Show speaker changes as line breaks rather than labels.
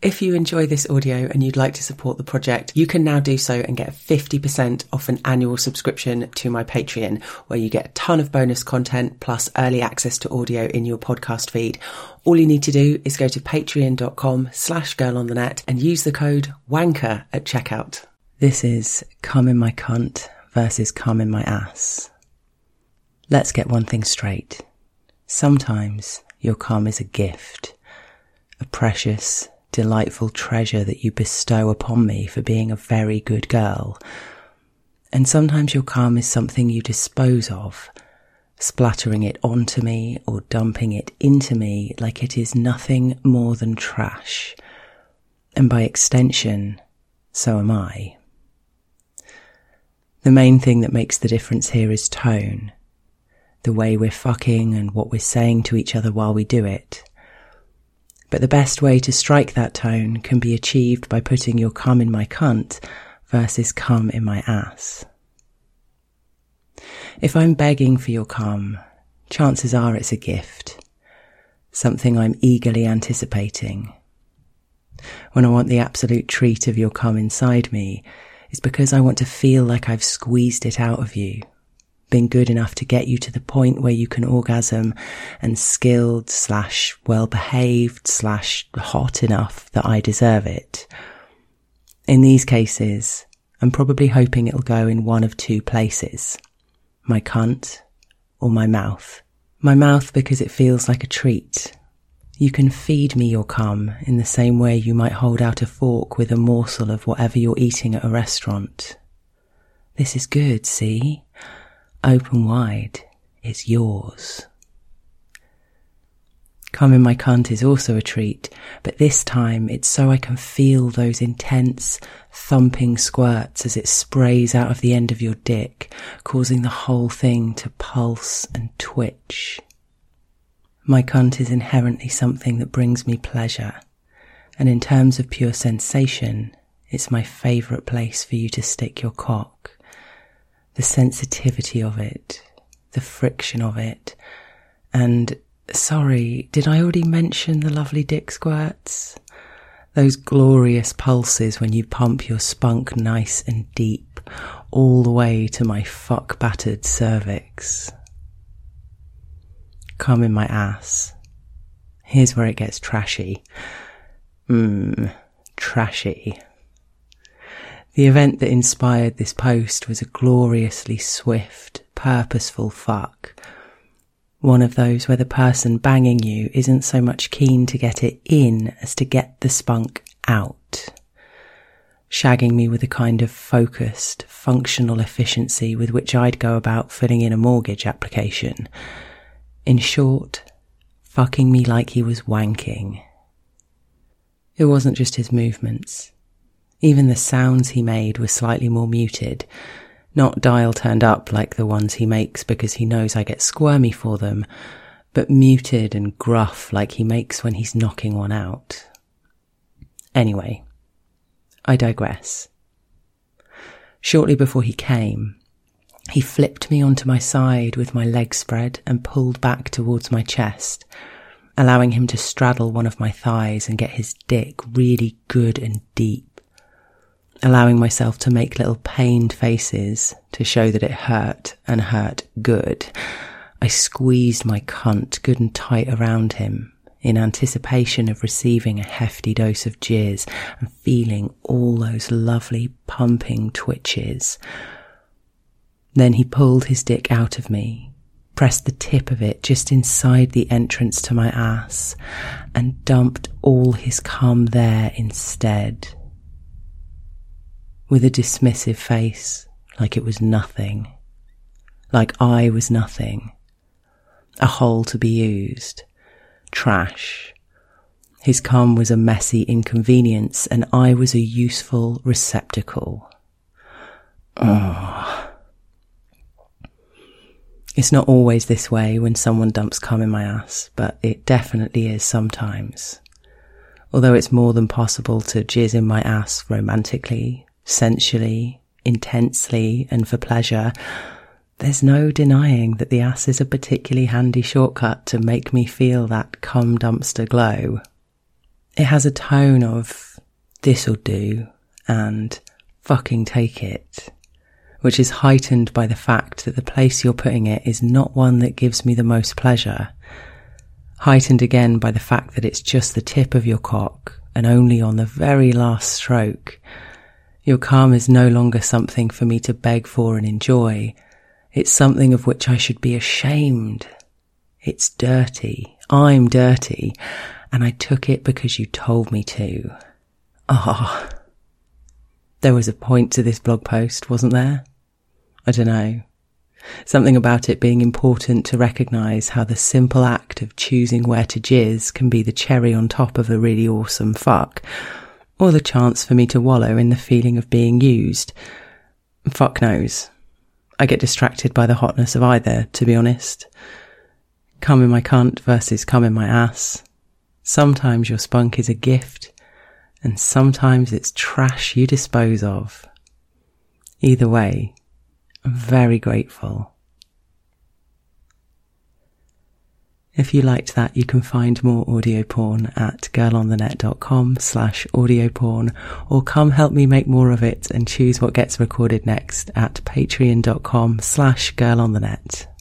If you enjoy this audio and you'd like to support the project, you can now do so and get 50% off an annual subscription to my Patreon, where you get a ton of bonus content plus early access to audio in your podcast feed. All you need to do is go to patreon.com/girlonthenet and use the code WANKER at checkout. This is Cum in My Cunt versus Cum in My Ass. Let's get one thing straight. Sometimes your cum is a gift, a precious, delightful treasure that you bestow upon me for being a very good girl. And sometimes your cum is something you dispose of, splattering it onto me or dumping it into me like it is nothing more than trash. And by extension, so am I. The main thing that makes the difference here is tone. The way we're fucking and what we're saying to each other while we do it. But the best way to strike that tone can be achieved by putting your cum in my cunt versus cum in my ass. If I'm begging for your cum, chances are it's a gift, something I'm eagerly anticipating. When I want the absolute treat of your cum inside me, it's because I want to feel like I've squeezed it out of you, been good enough to get you to the point where you can orgasm, and skilled / well-behaved / hot enough that I deserve it. In these cases, I'm probably hoping it'll go in one of two places, my cunt or my mouth. My mouth because it feels like a treat. You can feed me your cum in the same way you might hold out a fork with a morsel of whatever you're eating at a restaurant. This is good, see? Open wide, it's yours. Cum in my cunt is also a treat, but this time it's so I can feel those intense, thumping squirts as it sprays out of the end of your dick, causing the whole thing to pulse and twitch. My cunt is inherently something that brings me pleasure, and in terms of pure sensation, it's my favourite place for you to stick your cock. The sensitivity of it, the friction of it, and, sorry, did I already mention the lovely dick squirts? Those glorious pulses when you pump your spunk nice and deep, all the way to my fuck-battered cervix. Cum in my ass. Here's where it gets trashy. Trashy. The event that inspired this post was a gloriously swift, purposeful fuck. One of those where the person banging you isn't so much keen to get it in as to get the spunk out. Shagging me with a kind of focused, functional efficiency with which I'd go about filling in a mortgage application. In short, fucking me like he was wanking. It wasn't just his movements. Even the sounds he made were slightly more muted, not dial turned up like the ones he makes because he knows I get squirmy for them, but muted and gruff like he makes when he's knocking one out. Anyway, I digress. Shortly before he came, he flipped me onto my side with my legs spread and pulled back towards my chest, allowing him to straddle one of my thighs and get his dick really good and deep. Allowing myself to make little pained faces to show that it hurt and hurt good. I squeezed my cunt good and tight around him in anticipation of receiving a hefty dose of jizz and feeling all those lovely pumping twitches. Then he pulled his dick out of me, pressed the tip of it just inside the entrance to my ass, and dumped all his cum there instead. With a dismissive face, like it was nothing, like I was nothing, a hole to be used, trash. His cum was a messy inconvenience, and I was a useful receptacle. Oh. It's not always this way when someone dumps cum in my ass, but it definitely is sometimes. Although it's more than possible to jizz in my ass romantically, sensually, intensely, and for pleasure, there's no denying that the ass is a particularly handy shortcut to make me feel that cum dumpster glow. It has a tone of this'll do and fucking take it, which is heightened by the fact that the place you're putting it is not one that gives me the most pleasure. Heightened again by the fact that it's just the tip of your cock and only on the very last stroke. Your cum is no longer something for me to beg for and enjoy. It's something of which I should be ashamed. It's dirty. I'm dirty. And I took it because you told me to. Ah. There was a point to this blog post, wasn't there? I don't know. Something about it being important to recognise how the simple act of choosing where to jizz can be the cherry on top of a really awesome fuck, or the chance for me to wallow in the feeling of being used. Fuck knows. I get distracted by the hotness of either, to be honest. Cum in my cunt versus cum in my ass. Sometimes your spunk is a gift, and sometimes it's trash you dispose of. Either way, I'm very grateful. If you liked that, you can find more audio porn at girlonthenet.com/audioporn, or come help me make more of it and choose what gets recorded next at patreon.com/girlonthenet.